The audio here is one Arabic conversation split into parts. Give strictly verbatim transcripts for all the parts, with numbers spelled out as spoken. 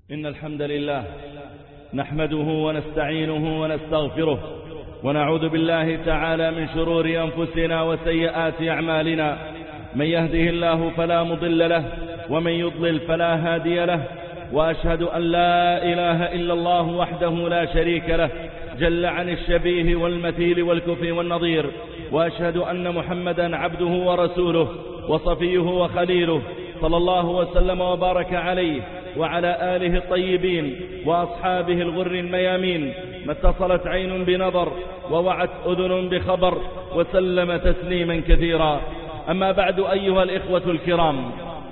إن الحمد لله نحمده ونستعينه ونستغفره ونعوذ بالله تعالى من شرور أنفسنا وسيئات أعمالنا. من يهده الله فلا مضل له ومن يضلل فلا هادي له، وأشهد أن لا إله إلا الله وحده لا شريك له جل عن الشبيه والمثيل والكفء والنظير، وأشهد أن محمدا عبده ورسوله وصفيه وخليله، صلى الله وسلم وبارك عليه وعلى آله الطيبين وأصحابه الغر الميامين، ما اتصلت عين بنظر ووعت أذن بخبر، وسلم تسليما كثيرا. أما بعد، أيها الإخوة الكرام،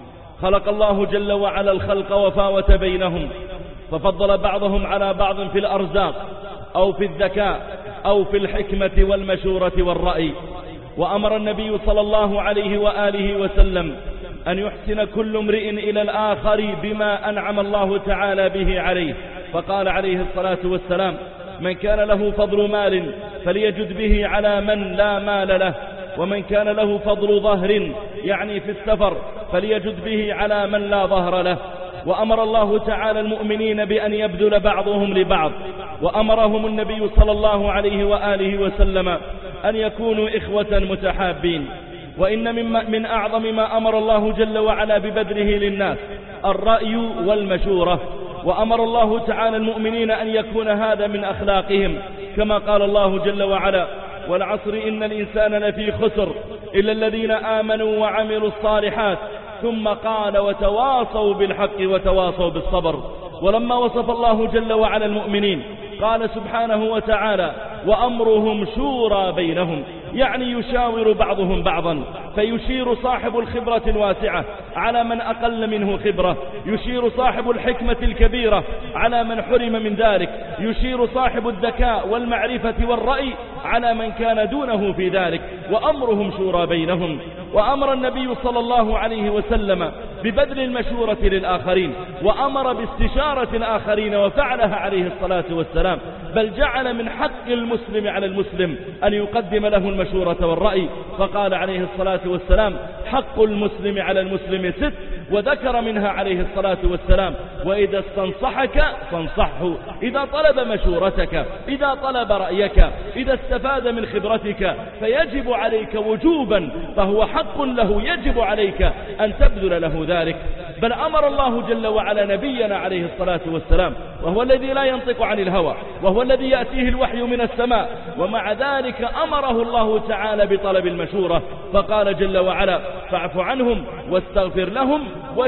خلق الله جل وعلا الخلق وفاوت بينهم، ففضل بعضهم على بعض في الأرزاق أو في الذكاء أو في الحكمة والمشورة والرأي. وأمر النبي صلى الله عليه وآله وسلم أن يحسن كل امرئ إلى الآخر بما أنعم الله تعالى به عليه، فقال عليه الصلاة والسلام: من كان له فضل مال فليجد به على من لا مال له، ومن كان له فضل ظهر يعني في السفر فليجد به على من لا ظهر له. وأمر الله تعالى المؤمنين بأن يبذل بعضهم لبعض، وأمرهم النبي صلى الله عليه وآله وسلم أن يكونوا إخوة متحابين. وإن من أعظم ما أمر الله جل وعلا ببذله للناس الرأي والمشورة، وأمر الله تعالى المؤمنين أن يكون هذا من أخلاقهم، كما قال الله جل وعلا: والعصر إن الإنسان لفي خسر إلا الذين آمنوا وعملوا الصالحات، ثم قال: وتواصوا بالحق وتواصوا بالصبر. ولما وصف الله جل وعلا المؤمنين قال سبحانه وتعالى: وأمرهم شورى بينهم، يعني يشاور بعضهم بعضا، فيشير صاحب الخبرة الواسعة على من أقل منه خبرة، يشير صاحب الحكمة الكبيرة على من حرم من ذلك، يشير صاحب الذكاء والمعرفة والرأي على من كان دونه في ذلك. وأمرهم شورى بينهم. وأمر النبي صلى الله عليه وسلم ببذل المشورة للآخرين، وأمر باستشارة الآخرين، وفعلها عليه الصلاة والسلام، بل جعل من حق المسلم على المسلم أن يقدم له المشورة والرأي، فقال عليه الصلاة والسلام: حق المسلم على المسلم ست، وذكر منها عليه الصلاة والسلام: وإذا استنصحك فانصحه، إذا طلب مشورتك، إذا طلب رأيك، إذا استفاد من خبرتك، فيجب عليك وجوبا، فهو حق له يجب عليك أن تبذل له ذلك. بل أمر الله جل وعلا نبينا عليه الصلاة والسلام، وهو الذي لا ينطق عن الهوى، وهو الذي يأتيه الوحي من السماء، ومع ذلك أمره الله تعالى بطلب المشورة، فقال جل وعلا: فاعف عنهم واستغفر لهم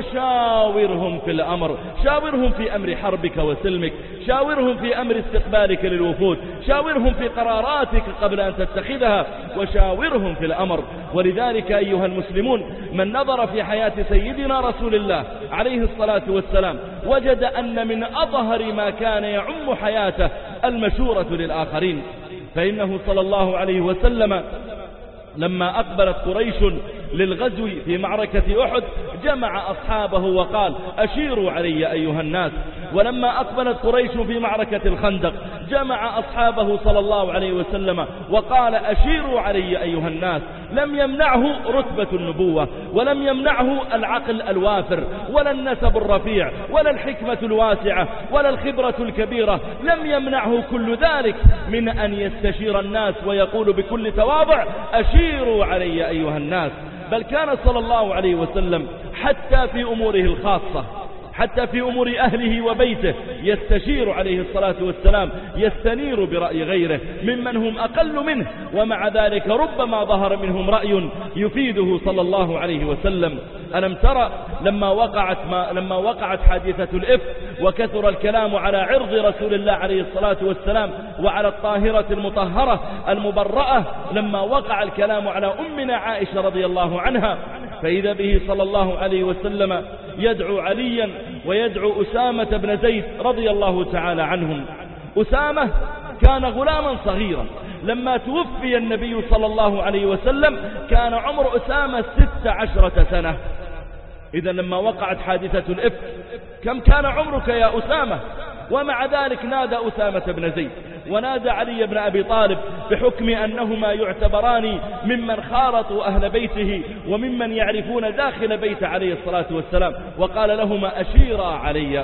وشاورهم في الأمر. شاورهم في أمر حربك وسلمك، شاورهم في أمر استقبالك للوفود، شاورهم في قراراتك قبل أن تتخذها، وشاورهم في الأمر. ولذلك أيها المسلمون، من نظر في حياة سيدنا رسول الله عليه الصلاة والسلام وجد أن من أظهر ما كان يعم حياته المشورة للآخرين. فإنه صلى الله عليه وسلم لما أقبلت قريش للغزو في معركة أحد جمع أصحابه وقال: أشيروا علي أيها الناس. ولما أقبلت قريش في معركة الخندق جمع أصحابه صلى الله عليه وسلم وقال: أشيروا علي أيها الناس. لم يمنعه رتبة النبوة، ولم يمنعه العقل الوافر، ولا النسب الرفيع، ولا الحكمة الواسعة، ولا الخبرة الكبيرة، لم يمنعه كل ذلك من أن يستشير الناس ويقول بكل تواضع: أشيروا علي أيها الناس. بل كان صلى الله عليه وسلم حتى في أموره الخاصة، حتى في أمور أهله وبيته يستشير عليه الصلاة والسلام، يستنير برأي غيره ممن هم أقل منه، ومع ذلك ربما ظهر منهم رأي يفيده صلى الله عليه وسلم. ألم ترى لما وقعت, ما لما وقعت حادثة الإفك وكثر الكلام على عرض رسول الله عليه الصلاة والسلام وعلى الطاهرة المطهرة المبرأة، لما وقع الكلام على أمنا عائشة رضي الله عنها، فإذا به صلى الله عليه وسلم يدعو عليا ويدعو أسامة بن زيد رضي الله تعالى عنهم. أسامة كان غلاما صغيرا، لما توفي النبي صلى الله عليه وسلم كان عمر أسامة ست عشرة سنة. إذا لما وقعت حادثة الإفك كم كان عمرك يا أسامة؟ ومع ذلك نادى أسامة بن زيد ونادى علي بن أبي طالب بحكم أنهما يعتبران ممن خالطوا أهل بيته وممن يعرفون داخل بيت عليه الصلاة والسلام، وقال لهما: أشيرا علي.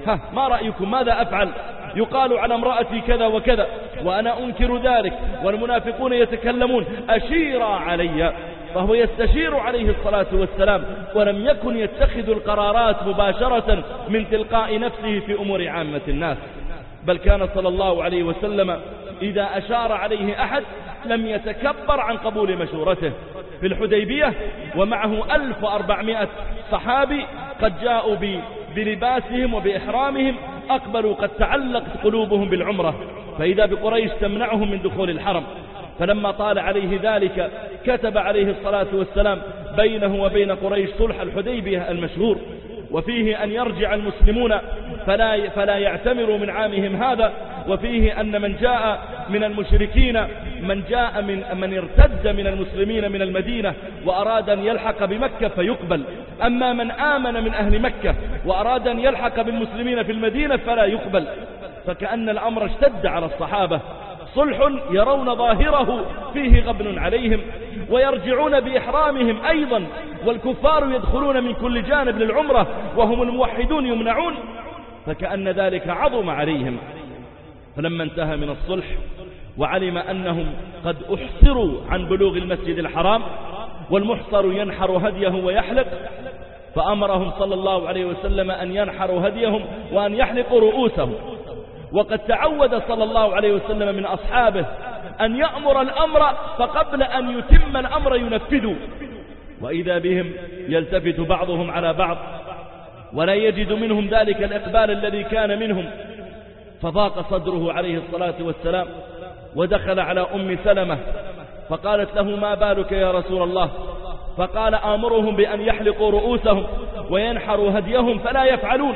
ها ما رأيكم ماذا أفعل؟ يقال على امرأتي كذا وكذا وأنا أنكر ذلك والمنافقون يتكلمون، أشير علي. فهو يستشير عليه الصلاة والسلام، ولم يكن يتخذ القرارات مباشرة من تلقاء نفسه في أمور عامة الناس، بل كان صلى الله عليه وسلم إذا أشار عليه أحد لم يتكبر عن قبول مشورته. في الحديبية ومعه ألف وأربعمائة صحابي قد جاءوا بلباسهم وبإحرامهم، أقبلوا قد تعلقت قلوبهم بالعمرة، فإذا بقريش تمنعهم من دخول الحرم. فلما طال عليه ذلك كتب عليه الصلاة والسلام بينه وبين قريش صلح الحديبية المشهور، وفيه أن يرجع المسلمون فلا, فلا يعتمروا من عامهم هذا، وفيه أن من جاء من المشركين من جاء من من ارتد من المسلمين من المدينة وأراد أن يلحق بمكة فيقبل، أما من آمن من أهل مكة وأراد أن يلحق بالمسلمين في المدينة فلا يقبل. فكأن الأمر اشتد على الصحابة، صلح يرون ظاهره فيه غبن عليهم، ويرجعون بإحرامهم أيضا، والكفار يدخلون من كل جانب للعمرة وهم الموحدون يمنعون، فكأن ذلك عظم عليهم. فلما انتهى من الصلح وعلم أنهم قد أحصروا عن بلوغ المسجد الحرام، والمحصر ينحر هديه ويحلق، فأمرهم صلى الله عليه وسلم أن ينحروا هديهم وأن يحلقوا رؤوسهم. وقد تعود صلى الله عليه وسلم من أصحابه أن يأمر الأمر فقبل أن يتم الأمر ينفذوا، وإذا بهم يلتفت بعضهم على بعض ولا يجد منهم ذلك الإقبال الذي كان منهم، فضاق صدره عليه الصلاة والسلام، ودخل على أم سلمة فقالت له ما بالك يا رسول الله؟ فقال آمرهم بأن يحلقوا رؤوسهم وينحروا هديهم فلا يفعلون.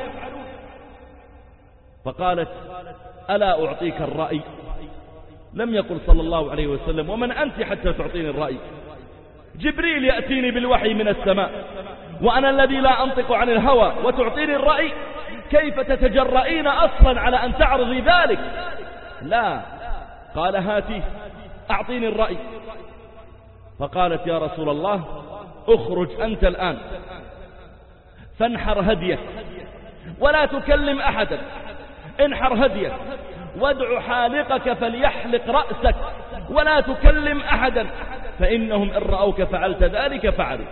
فقالت ألا أعطيك الرأي؟ لم يقل صلى الله عليه وسلم ومن أنت حتى تعطيني الرأي؟ جبريل يأتيني بالوحي من السماء وأنا الذي لا أنطق عن الهوى وتعطيني الرأي؟ كيف تتجرئين أصلا على أن تعرضي ذلك؟ لا. قال هاتي أعطيني الرأي. فقالت يا رسول الله اخرج أنت الآن فانحر هديك ولا تكلم أحدا، انحر هديك وادع حالقك فليحلق رأسك ولا تكلم أحدا، فإنهم إن رأوك فعلت ذلك فعلوا.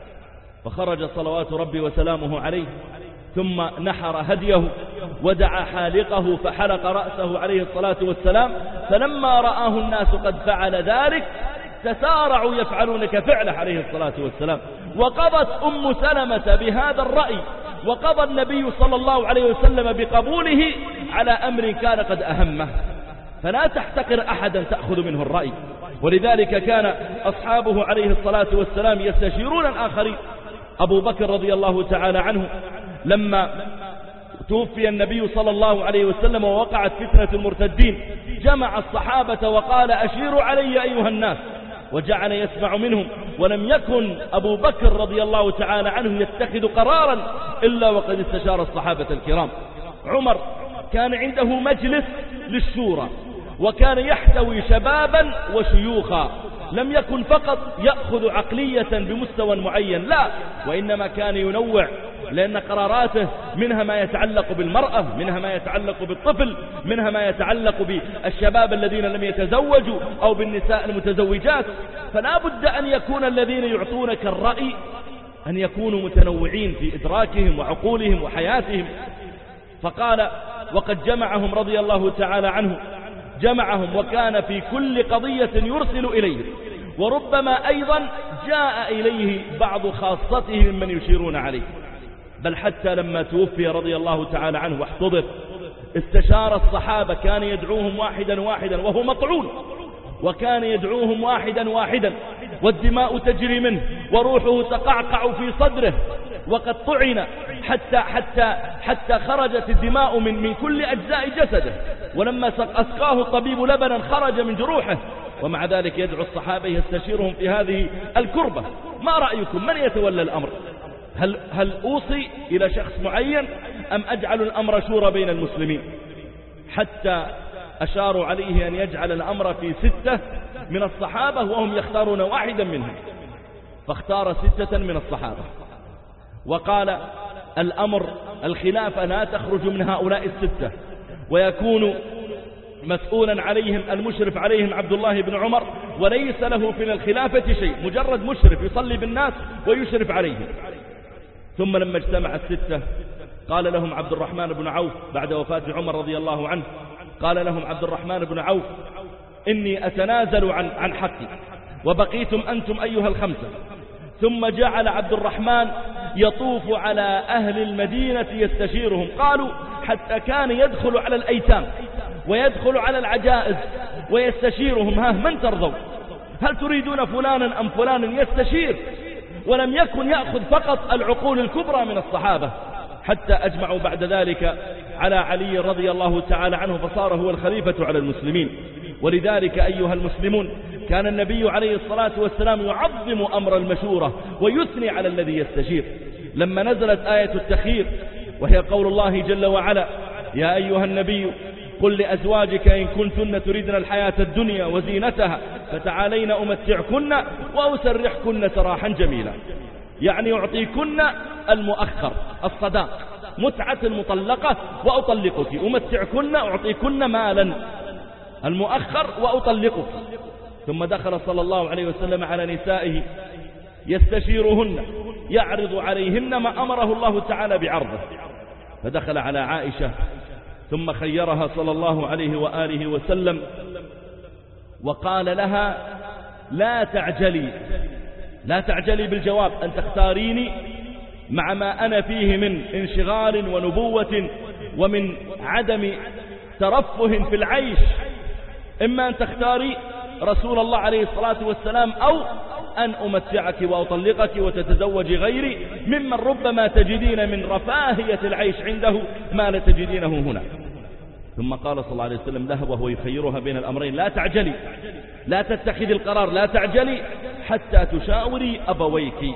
فخرج صلوات ربي وسلامه عليه ثم نحر هديه ودعا حالقه فحلق رأسه عليه الصلاة والسلام. فلما رآه الناس قد فعل ذلك تسارعوا يفعلون كفعله عليه الصلاة والسلام. وقضت أم سلمة بهذا الرأي، وقضى النبي صلى الله عليه وسلم بقبوله على أمر كان قد أهمه. فلا تحتقر أحدا تأخذ منه الرأي. ولذلك كان أصحابه عليه الصلاة والسلام يستشيرون الآخرين. أبو بكر رضي الله تعالى عنه لما توفي النبي صلى الله عليه وسلم ووقعت فتنة المرتدين جمع الصحابة وقال أشيروا علي أيها الناس، وجعل يسمع منهم. ولم يكن أبو بكر رضي الله تعالى عنه يتخذ قرارا إلا وقد استشار الصحابة الكرام. عمر كان عنده مجلس للشورى، وكان يحتوي شبابا وشيوخا، لم يكن فقط يأخذ عقلية بمستوى معين، لا، وإنما كان ينوع، لأن قراراته منها ما يتعلق بالمرأة، منها ما يتعلق بالطفل، منها ما يتعلق بالشباب الذين لم يتزوجوا أو بالنساء المتزوجات. فلا بد أن يكون الذين يعطونك الرأي أن يكونوا متنوعين في إدراكهم وعقولهم وحياتهم. فقال وقد جمعهم رضي الله تعالى عنه، جمعهم وكان في كل قضية يرسل إليه، وربما أيضا جاء إليه بعض خاصته ممن يشيرون عليه. بل حتى لما توفي رضي الله تعالى عنه واحتضر استشار الصحابة، كان يدعوهم واحدا واحدا وهو مطعون، وكان يدعوهم واحدا واحدا والدماء تجري منه وروحه تقعقع في صدره، وقد طعن حتى, حتى, حتى خرجت الدماء من, من كل أجزاء جسده، ولما أسقاه الطبيب لبنا خرج من جروحه، ومع ذلك يدعو الصحابة يستشيرهم في هذه الكربة. ما رأيكم من يتولى الأمر؟ هل, هل أوصي إلى شخص معين أم أجعل الأمر شورى بين المسلمين؟ حتى أشاروا عليه أن يجعل الأمر في ستة من الصحابة وهم يختارون واحدا منهم، فاختار ستة من الصحابة وقال الأمر الخلافة لا تخرج من هؤلاء الستة، ويكون مسؤولا عليهم المشرف عليهم عبد الله بن عمر، وليس له في الخلافة شيء، مجرد مشرف يصلي بالناس ويشرف عليهم. ثم لما اجتمع الستة قال لهم عبد الرحمن بن عوف بعد وفاة عمر رضي الله عنه، قال لهم عبد الرحمن بن عوف: إني أتنازل عن عن حقي وبقيتم أنتم أيها الخمسة. ثم جعل عبد الرحمن يطوف على أهل المدينة يستشيرهم، قالوا حتى كان يدخل على الأيتام ويدخل على العجائز ويستشيرهم: ها من ترضون؟ هل تريدون فلانا أم فلانا؟ يستشير. ولم يكن يأخذ فقط العقول الكبرى من الصحابة، حتى أجمعوا بعد ذلك على علي رضي الله تعالى عنه، فصار هو الخليفة على المسلمين. ولذلك أيها المسلمون كان النبي عليه الصلاة والسلام يعظم أمر المشورة ويثني على الذي يستشير. لما نزلت آية التخيير وهي قول الله جل وعلا: يا أيها النبي قل لأزواجك إن كنتن تريدن الحياة الدنيا وزينتها فتعالين أمتعكن وأسرحكن سراحا جميلا، يعني يعطيكن المؤخر الصداق، متعة المطلقة وأطلقك، أمتعكن أعطيكن مالا المؤخر وأطلقك. ثم دخل صلى الله عليه وسلم على نسائه يستشيرهن، يعرض عليهن ما أمره الله تعالى بعرضه، فدخل على عائشة ثم خيرها صلى الله عليه وآله وسلم وقال لها: لا تعجلي لا تعجلي بالجواب، أن تختاريني مع ما أنا فيه من انشغال ونبوة ومن عدم ترفه في العيش، إما أن تختاري رسول الله عليه الصلاة والسلام أو أن أمتعك وأطلقك وتتزوجي غيري ممن ربما تجدين من رفاهية العيش عنده ما لا تجدينه هنا. ثم قال صلى الله عليه وسلم لها وهو يخيرها بين الأمرين: لا تعجلي، لا تتخذي القرار، لا تعجلي حتى تشاوري أبويك.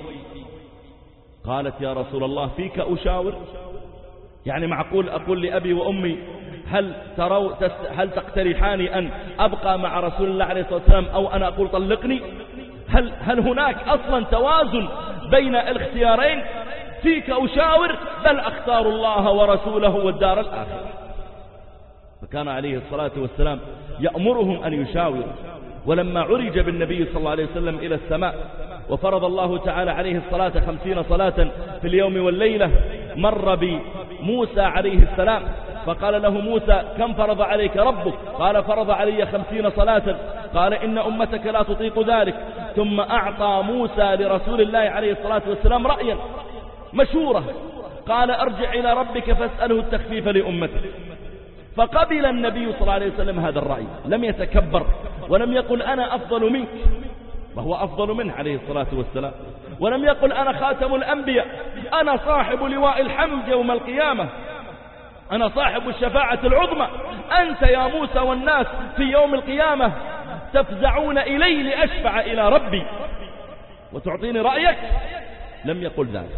قالت: يا رسول الله فيك أشاور؟ يعني معقول أقول لأبي وأمي هل تروا هل تقترحاني أن أبقى مع رسول الله عليه الصلاة والسلام أو أنا أقول طلقني؟ هل, هل هناك أصلا توازن بين الاختيارين؟ فيك أشاور، بل أختار الله ورسوله والدار الآخرة. فكان عليه الصلاة والسلام يأمرهم أن يشاوروا. ولما عرج بالنبي صلى الله عليه وسلم إلى السماء وفرض الله تعالى عليه الصلاة خمسين صلاة في اليوم والليلة، مر بموسى عليه السلام فقال له موسى: كم فرض عليك ربك؟ قال: فرض علي خمسين صلاة. قال: إن أمتك لا تطيق ذلك. ثم أعطى موسى لرسول الله عليه الصلاة والسلام رأيا مشورة، قال: ارجع إلى ربك فاسأله التخفيف لأمتك. فقبل النبي صلى الله عليه وسلم هذا الرأي، لم يتكبر ولم يقل أنا أفضل منك، وهو أفضل منه عليه الصلاة والسلام، ولم يقل أنا خاتم الأنبياء، أنا صاحب لواء الحمد يوم القيامة، أنا صاحب الشفاعة العظمى، أنت يا موسى والناس في يوم القيامة تفزعون إلي لأشفع إلى ربي وتعطيني رأيك. لم يقل ذلك،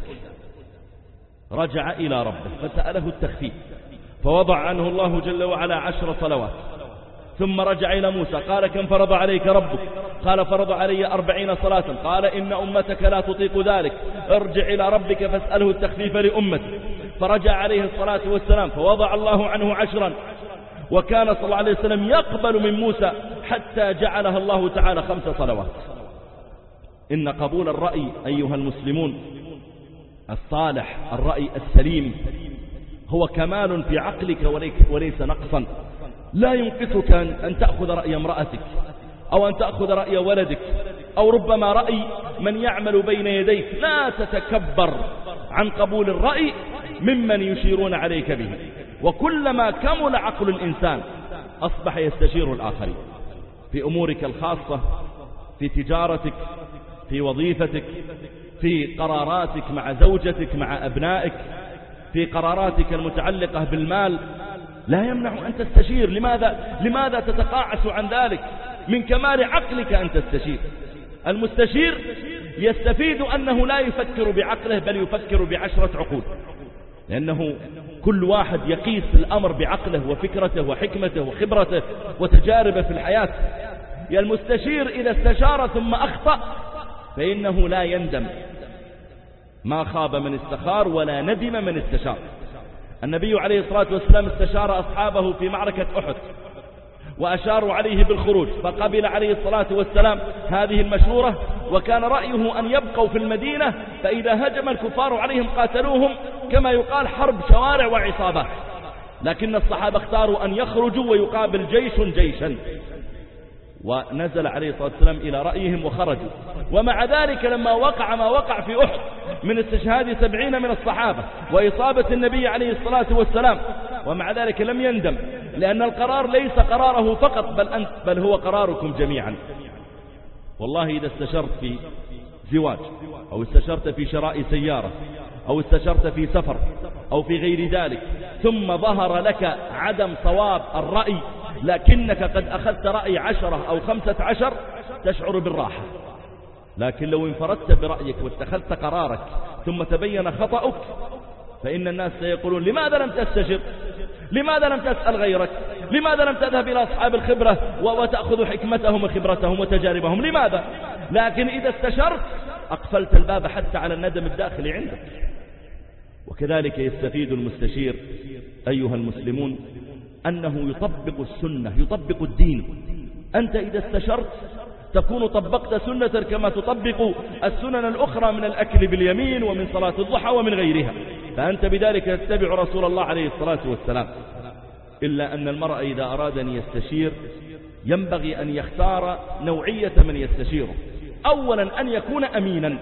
رجع إلى ربه فسأله التخفيف، فوضع عنه الله جل وعلا عشر صلوات. ثم رجع إلى موسى قال: كم فرض عليك ربك؟ قال: فرض علي أربعين صلاة. قال: إن أمتك لا تطيق ذلك، ارجع إلى ربك فاسأله التخفيف لأمتك. فرجع عليه الصلاة والسلام فوضع الله عنه عشرا، وكان صلى الله عليه وسلم يقبل من موسى حتى جعلها الله تعالى خمس صلوات. إن قبول الرأي أيها المسلمون الصالح، الرأي السليم، هو كمال في عقلك وليس نقصا. لا ينقصك أن تأخذ رأي امرأتك أو أن تأخذ رأي ولدك أو ربما رأي من يعمل بين يديك. لا تتكبر عن قبول الرأي ممن يشيرون عليك به. وكلما كمل عقل الإنسان أصبح يستشير الآخرين في أمورك الخاصة، في تجارتك، في وظيفتك، في قراراتك مع زوجتك، مع أبنائك، في قراراتك المتعلقة بالمال. لا يمنع أن تستشير. لماذا؟ لماذا تتقاعس عن ذلك؟ من كمال عقلك أن تستشير. المستشير يستفيد أنه لا يفكر بعقله بل يفكر بعشرة عقول، لأنه كل واحد يقيس الأمر بعقله وفكرته وحكمته وخبرته وتجاربه في الحياة. يا المستشير إذا استشار ثم أخطأ فإنه لا يندم، ما خاب من استخار ولا ندم من استشار. النبي عليه الصلاة والسلام استشار أصحابه في معركة أحد وأشاروا عليه بالخروج، فقبل عليه الصلاة والسلام هذه المشورة، وكان رأيه أن يبقوا في المدينة، فإذا هجم الكفار عليهم قاتلوهم كما يقال حرب شوارع وعصابات، لكن الصحابة اختاروا أن يخرجوا ويقابل جيش جيشا، ونزل عليه الصلاة والسلام إلى رأيهم وخرجوا. ومع ذلك لما وقع ما وقع في أحد من استشهاد سبعين من الصحابة وإصابة النبي عليه الصلاة والسلام، ومع ذلك لم يندم، لأن القرار ليس قراره فقط بل, أنت بل هو قراركم جميعا. والله إذا استشرت في زواج أو استشرت في شراء سيارة أو استشرت في سفر أو في غير ذلك، ثم ظهر لك عدم صواب الرأي لكنك قد أخذت رأي عشرة أو خمسة عشر، تشعر بالراحة. لكن لو انفردت برأيك واتخذت قرارك ثم تبين خطأك، فإن الناس سيقولون لماذا لم تستشر؟ لماذا لم تسأل غيرك؟ لماذا لم تذهب إلى أصحاب الخبرة وتأخذ حكمتهم وخبرتهم وتجاربهم؟ لماذا؟ لكن إذا استشرت أقفلت الباب حتى على الندم الداخلي عندك. وكذلك يستفيد المستشير أيها المسلمون أنه يطبق السنة، يطبق الدين. أنت إذا استشرت تكون طبقت سنة كما تطبق السنن الأخرى من الأكل باليمين ومن صلاة الضحى ومن غيرها، فأنت بذلك تتبع رسول الله عليه الصلاة والسلام. إلا أن المرء إذا أراد أن يستشير ينبغي أن يختار نوعية من يستشيره. أولا أن يكون أمينا.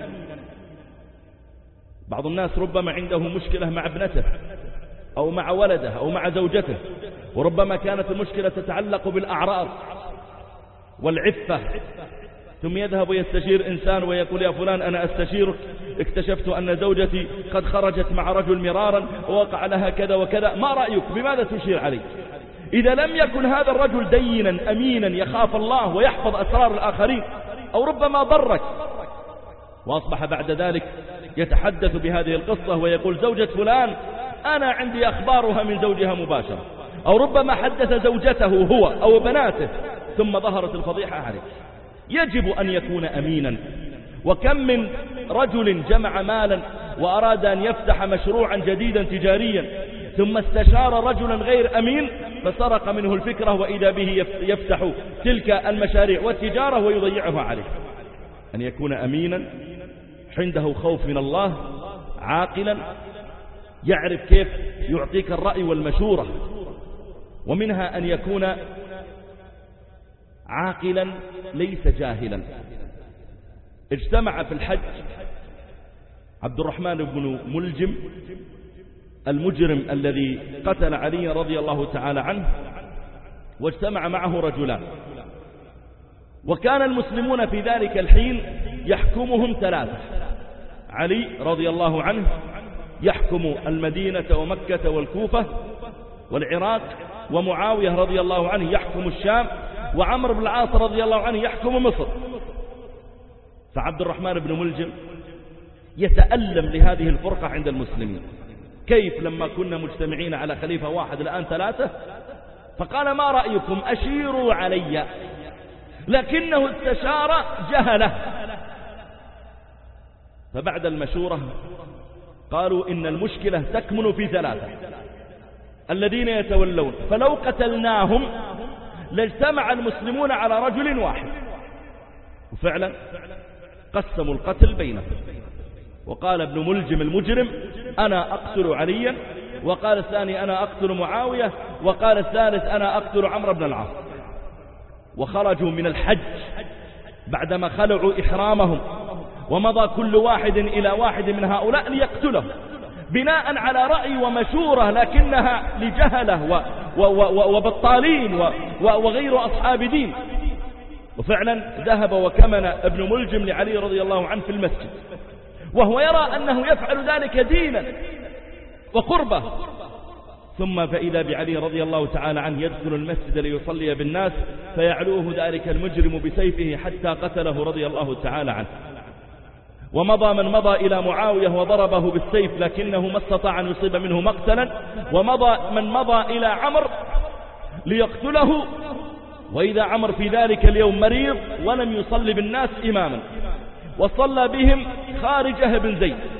بعض الناس ربما عنده مشكلة مع ابنته أو مع ولده أو مع زوجته، وربما كانت المشكلة تتعلق بالأعراض والعفة، ثم يذهب ويستشير إنسان ويقول يا فلان أنا أستشيرك، اكتشفت أن زوجتي قد خرجت مع رجل مرارا ووقع لها كذا وكذا، ما رأيك؟ بماذا تشير علي؟ إذا لم يكن هذا الرجل دينا أمينا يخاف الله ويحفظ أسرار الآخرين، أو ربما ضرك وأصبح بعد ذلك يتحدث بهذه القصة ويقول زوجة فلان أنا عندي أخبارها من زوجها مباشرة، أو ربما حدث زوجته هو أو بناته ثم ظهرت الفضيحة عليك. يجب أن يكون أمينا. وكم من رجل جمع مالا وأراد أن يفتح مشروعا جديدا تجاريا ثم استشار رجلا غير أمين فسرق منه الفكرة، وإذا به يفتح تلك المشاريع والتجارة ويضيعها عليه. أن يكون أمينا عنده خوف من الله، عاقلا، يعرف كيف يعطيك الرأي والمشورة. ومنها أن يكون عاقلا ليس جاهلا. اجتمع في الحج عبد الرحمن بن ملجم المجرم الذي قتل علي رضي الله تعالى عنه، واجتمع معه رجلان، وكان المسلمون في ذلك الحين يحكمهم ثلاثة. علي رضي الله عنه يحكم المدينة ومكة والكوفة والعراق، ومعاوية رضي الله عنه يحكم الشام، وعمر بن العاص رضي الله عنه يحكم مصر. فعبد الرحمن بن ملجم يتألم لهذه الفرقة عند المسلمين. كيف لما كنا مجتمعين على خليفة واحد الآن ثلاثة؟ فقال ما رأيكم أشيروا علي، لكنه استشار جهله. فبعد المشورة قالوا إن المشكلة تكمن في ثلاثة الذين يتولون، فلو قتلناهم لاجتمع المسلمون على رجل واحد. وفعلا قسموا القتل بينهم، وقال ابن ملجم المجرم أنا أقتل عليا، وقال الثاني أنا أقتل معاوية، وقال الثالث أنا أقتل عمرو بن العاص. وخرجوا من الحج بعدما خلعوا إحرامهم، ومضى كل واحد إلى واحد من هؤلاء ليقتله بناء على رأي ومشورة، لكنها لجهلة وبطالين وغير أصحاب دين. وفعلا ذهب وكمن ابن ملجم لعلي رضي الله عنه في المسجد، وهو يرى أنه يفعل ذلك دينا وقربة. ثم فإذا بعلي رضي الله تعالى عنه يدخل المسجد ليصلي بالناس، فيعلوه ذلك المجرم بسيفه حتى قتله رضي الله تعالى عنه. ومضى من مضى إلى معاوية وضربه بالسيف، لكنه ما استطاع أن يصيب منه مقتلا. ومضى من مضى إلى عمرو ليقتله، وإذا عمرو في ذلك اليوم مريض ولم يصلي بالناس إماما، وصلى بهم خارجه بن زيد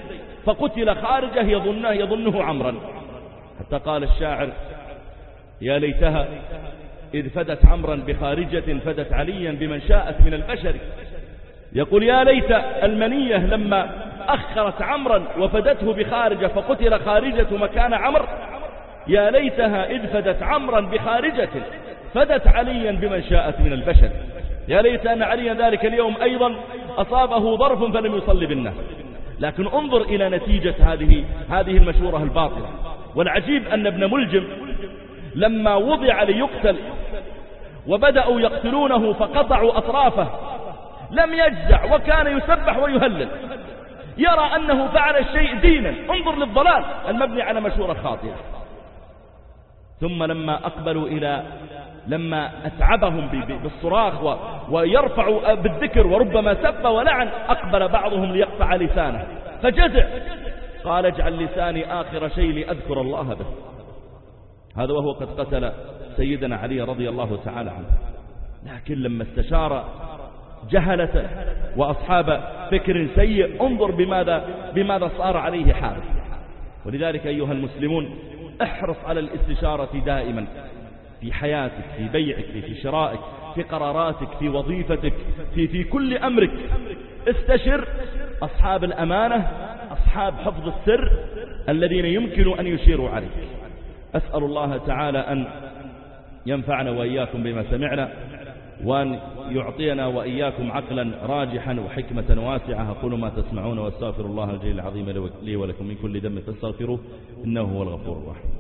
فقتل خارجة يظنه, يظنه عمرا، حتى قال الشاعر: يا ليتها إذ فدت عمرا بخارجة فدت عليا بمن شاءت من البشر. يقول: يا ليت المنية لما أخرت عمرا وفدته بخارجة فقتل خارجة مكان عمر، يا ليتها إذ فدت عمرا بخارجة فدت عليا بمن شاءت من البشر. يا ليت أن عليا ذلك اليوم أيضا أصابه ظرف فلم يصلي بالناس. لكن انظر إلى نتيجة هذه هذه المشورة الباطلة. والعجيب أن ابن ملجم لما وضع ليقتل وبدأوا يقتلونه فقطعوا أطرافه لم يجزع وكان يسبح ويهلل، يرى أنه فعل الشيء دينا. انظر للضلال المبني على مشورة خاطئة. ثم لما أقبلوا إلى لما أتعبهم بالصراخ ويرفع بالذكر وربما سب ولعن، أقبل بعضهم ليقطع لسانه فجزع، قال: اجعل لساني آخر شيء لأذكر الله به. هذا وهو قد قتل سيدنا علي رضي الله تعالى عنه. لكن لما استشار جهلة وأصحاب فكر سيء، انظر بماذا, بماذا صار عليه حاله. ولذلك أيها المسلمون احرص على الاستشارة دائما في حياتك، في بيعك، في شرائك، في قراراتك، في وظيفتك، في, في كل أمرك. استشر أصحاب الأمانة، أصحاب حفظ السر الذين يمكن أن يشيروا عليك. أسأل الله تعالى أن ينفعنا وإياكم بما سمعنا، وأن يعطينا وإياكم عقلا راجحا وحكمة واسعة. أقول ما تسمعون واستغفر الله الجليل العظيم لي ولكم من كل ذنب فاستغفروه إنه هو الغفور الرحيم.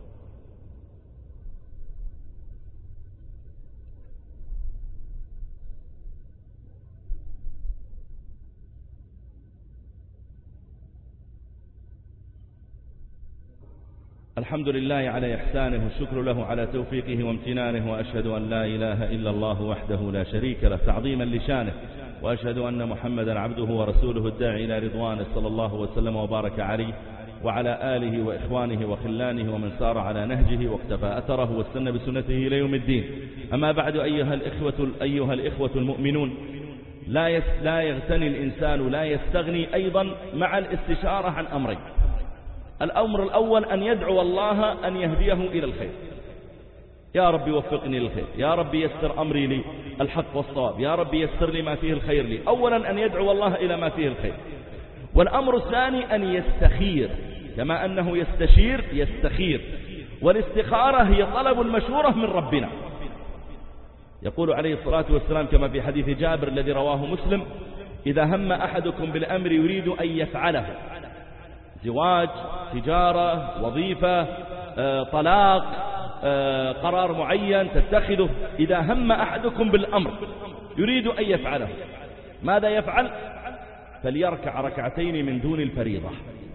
الحمد لله على إحسانه والشكر له على توفيقه وامتنانه، وأشهد أن لا إله إلا الله وحده لا شريك له تعظيما لشانه، وأشهد أن محمدا عبده ورسوله الداعي إلى رضوانه صلى الله وسلم وبارك عليه وعلى آله وإخوانه وخلانه ومن سار على نهجه واقتفى أثره واستنى بسنته إلى يوم الدين. أما بعد أيها الإخوة, أيها الإخوة المؤمنون، لا, لا يغتني الإنسان، لا يستغني أيضا مع الاستشارة عن أمرين. الأمر الأول أن يدعو الله أن يهديه إلى الخير. يا رب وفقني للخير، يا رب يسر أمري لي الحق والصواب، يا رب يسر لي ما فيه الخير لي. أولا أن يدعو الله إلى ما فيه الخير. والأمر الثاني أن يستخير، كما أنه يستشير يستخير. والاستخارة هي طلب المشورة من ربنا. يقول عليه الصلاة والسلام كما في حديث جابر الذي رواه مسلم: إذا هم أحدكم بالأمر يريد أن يفعله، زواج، تجارة، وظيفة، آه، طلاق، آه، قرار معين تتخذه، إذا هم أحدكم بالأمر يريد أن يفعله، ماذا يفعل؟ فليركع ركعتين من دون الفريضة،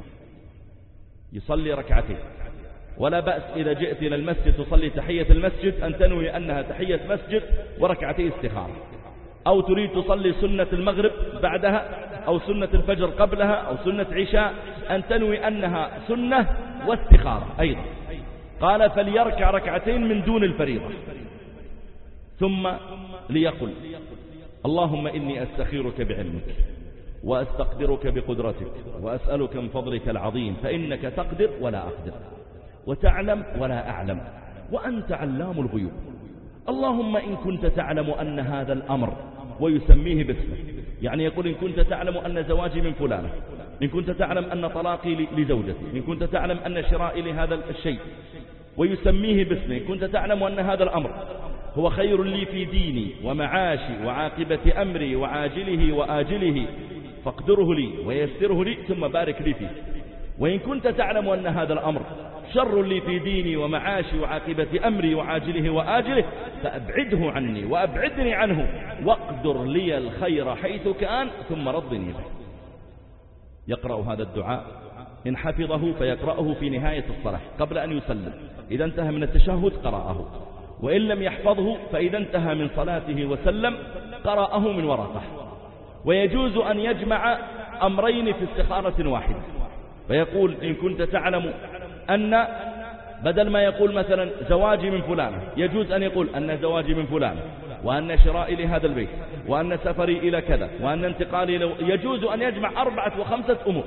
يصلي ركعتين. ولا بأس إذا جئت إلى المسجد تصلي تحية المسجد أن تنوي أنها تحية مسجد وركعتي استخارة، أو تريد تصلي سنة المغرب بعدها أو سنة الفجر قبلها أو سنة عشاء أن تنوي أنها سنة واستخارة أيضا. قال: فليركع ركعتين من دون الفريضة، ثم ليقل: اللهم إني أستخيرك بعلمك وأستقدرك بقدرتك وأسألك من فضلك العظيم، فإنك تقدر ولا أقدر، وتعلم ولا أعلم، وأنت علام الغيوب. اللهم إن كنت تعلم أن هذا الأمر، ويسميه باسمه، يعني يقول: إن كنت تعلم أن زواجي من فلانة، إن كنت تعلم أن طلاقي لزوجتي، إن كنت تعلم أن شرائي لهذا الشيء، ويسميه باسمه. إن كنت تعلم أن هذا الأمر هو خير لي في ديني ومعاشي وعاقبة أمري وعاجله وآجله فاقدره لي ويسره لي ثم بارك لي فيه. وإن كنت تعلم أن هذا الأمر شر لي في ديني ومعاشي وعاقبة أمري وعاجله وآجله فأبعده عني وأبعدني عنه واقدر لي الخير حيث كان ثم ردني به. يقرأ هذا الدعاء إن حفظه فيقرأه في نهاية الصلاة قبل أن يسلم، إذا انتهى من التشهد قرأه، وإن لم يحفظه فإذا انتهى من صلاته وسلم قرأه من ورقه. ويجوز أن يجمع أمرين في استخارة واحدة، فيقول: إن كنت تعلم أن، بدل ما يقول مثلا زواجي من فلانة، يجوز أن يقول أن زواجي من فلانة، وأن شرائي لهذا البيت، وأن سفري إلى كذا، وأن انتقالي لو... يجوز أن يجمع أربعة وخمسة أمور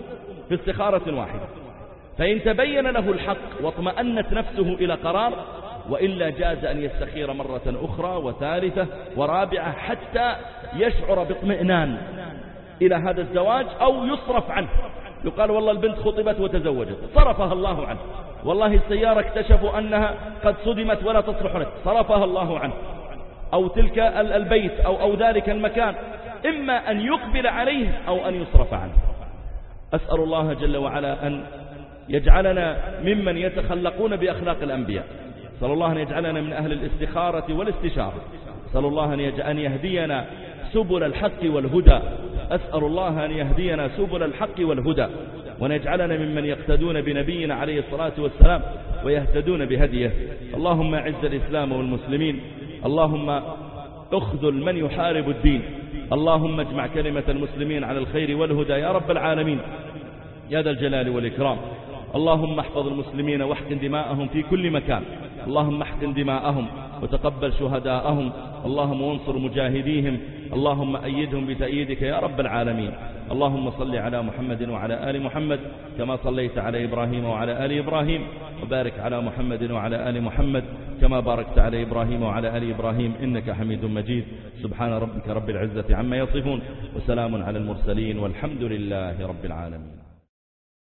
في استخارة واحدة. فإن تبين له الحق واطمأنت نفسه إلى قرار، وإلا جاز أن يستخير مرة أخرى وثالثة ورابعة حتى يشعر باطمئنان إلى هذا الزواج، أو يصرف عنه. يقال والله البنت خطبت وتزوجت، صرفها الله عنه. والله السيارة اكتشفوا أنها قد صدمت ولا تصلح لك، صرفها الله عنه. أو تلك البيت أو, أو ذلك المكان، إما أن يقبل عليه أو أن يصرف عنه. أسأل الله جل وعلا أن يجعلنا ممن يتخلقون بأخلاق الأنبياء. أسأل الله أن يجعلنا من أهل الاستخارة والاستشارة. أسأل الله أن يهدينا سبل الحق والهدى. أسأل الله أن يهدينا سبل الحق والهدى، وأن يجعلنا ممن يقتدون بنبينا عليه الصلاة والسلام ويهتدون بهديه. اللهم أعز الإسلام والمسلمين، اللهم اخذل من يحارب الدين، اللهم اجمع كلمة المسلمين على الخير والهدى يا رب العالمين يا ذا الجلال والإكرام. اللهم احفظ المسلمين واحقن دماءهم في كل مكان، اللهم احقن دماءهم وتقبل شهداءهم، اللهم وانصر مجاهديهم، اللهم أيدهم بتأييدك يا رب العالمين. اللهم صل على محمد وعلى آل محمد كما صليت على إبراهيم وعلى آل إبراهيم، وبارك على محمد وعلى آل محمد كما باركت على إبراهيم وعلى آل إبراهيم إنك حميد مجيد. سبحان ربك رب العزة عما يصفون، وسلام على المرسلين، والحمد لله رب العالمين.